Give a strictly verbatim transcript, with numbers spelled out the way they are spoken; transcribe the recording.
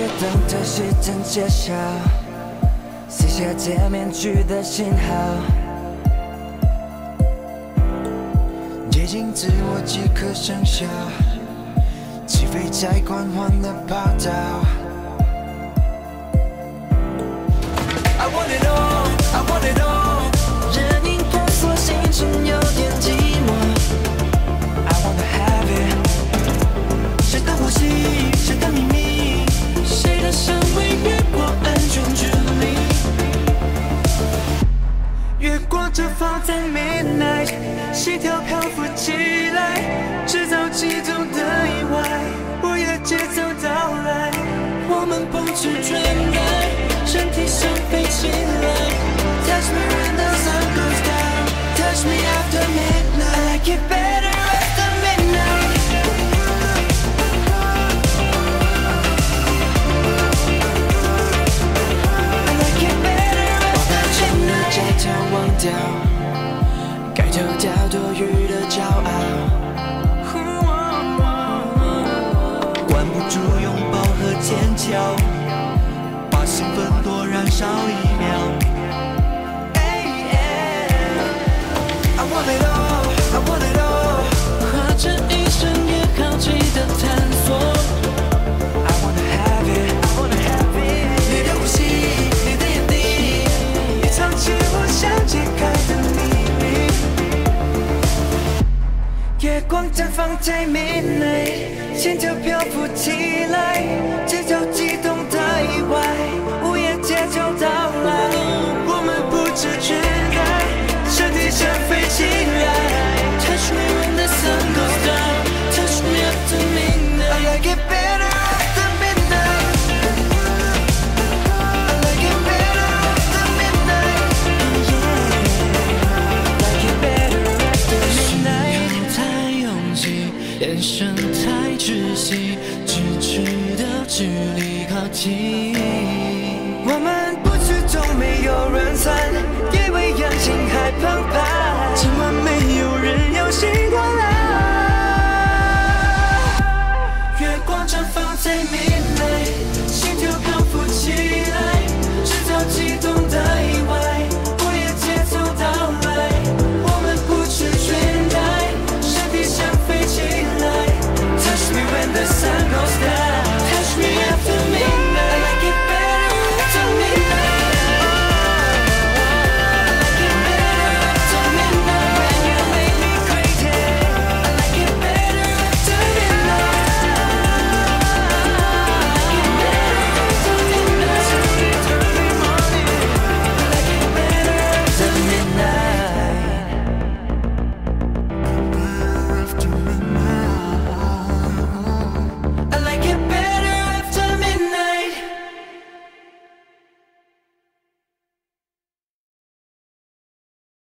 等着时针揭晓，撕下假面具的信号，接近自我即可生效，起飞在缓缓的跑道。I want it all, I want it all， 人影婆娑，心情有点寂寞。I wanna have it， 谁的呼吸，谁的秘密，谁的香味越过安全距离。月光绽放在 midnight， 心跳漂浮起来，制造激动的意外，午夜节奏到来，我们不知倦怠，身体像飞起来。Touch me when the sun goes down, touch me after midnight. I like it better after midnight. I like it better after midnight. 街头忘掉，该丢掉多余的骄傲，关不住拥抱和尖叫，把兴奋多燃烧一秒。I want it all, I want it all， 花这一生也好奇的探索。I wanna have it, I wanna have it， 你的呼吸，你的眼底，你藏起我想解开的秘密。月光绽放在 midnight， 心跳漂浮起来，节奏激动的意外，午夜节奏到来，我们不知觉怠，身体像飞起来。Touch me when the sun goes down, touch me after midnight. I like it better after midnight. I like it better after midnight. Yeah, like it better after midnight. 心太拥挤，眼神太窒息，咫尺的距离靠近。